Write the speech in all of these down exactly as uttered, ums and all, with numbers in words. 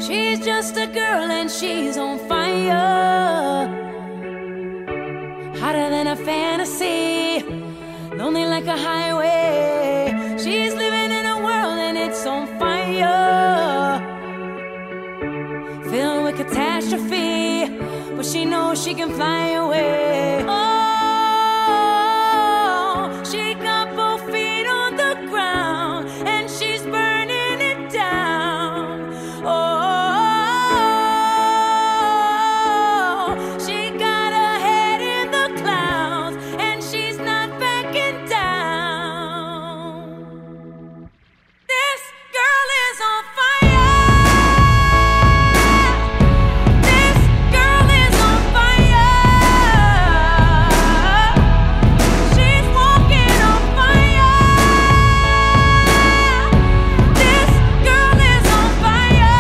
She's just a girl and she's on fire, hotter than a fantasy, lonely like a highway. She's living in a world and it's on fire, filled with catastrophe, but she knows she can fly away. Oh, she got both feet on the ground and she's burning it down. Oh, she got her head in the clouds and she's not backing down. This girl is on fire. This girl is on fire. She's walking on fire. This girl is on fire.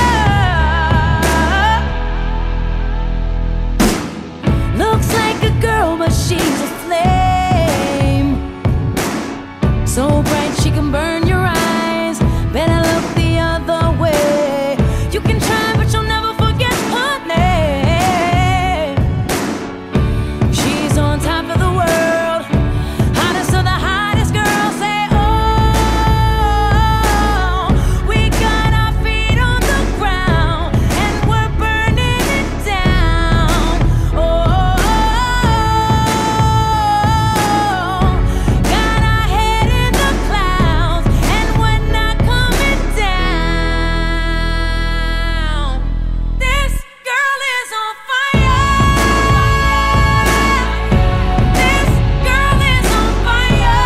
Looks like a girl, but she's a flame, so bright she can burn your eyes. Better look the other way. You can try, but you'll never forget her name. She's on top of the world, hottest of the hottest girls. Say, oh, we got our feet on the ground and we're burning it down. Oh, got our head in the clouds and we're not coming down. This girl is on fire. This girl is on fire.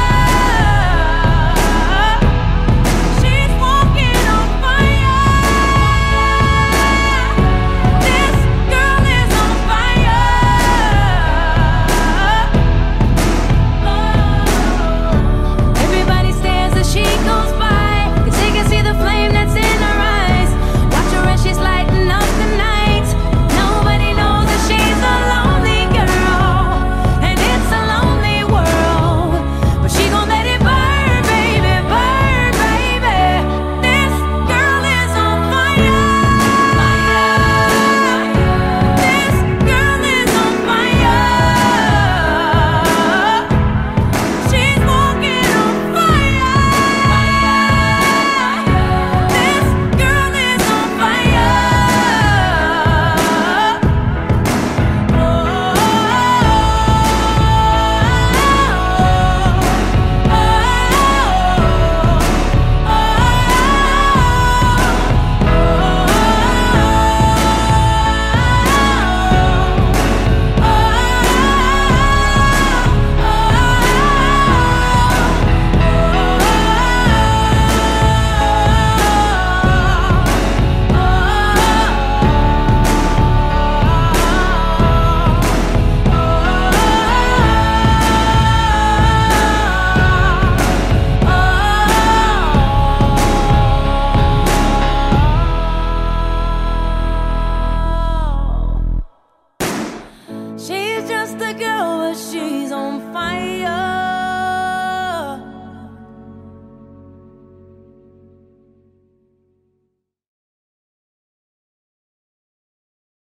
She's walking on fire. This girl is on fire. Everybody stares as she goes by, 'cause they can see the flame that's in her eyes. Watch her as she's lighting up the night. Nobody knows that she's a lonely girl, and it's a lonely world. But she gon' let it burn, baby, burn, baby. This girl is on fire. This girl is on fire. She's walking on fire. This girl is on fire. She's just a girl, but she's on fire.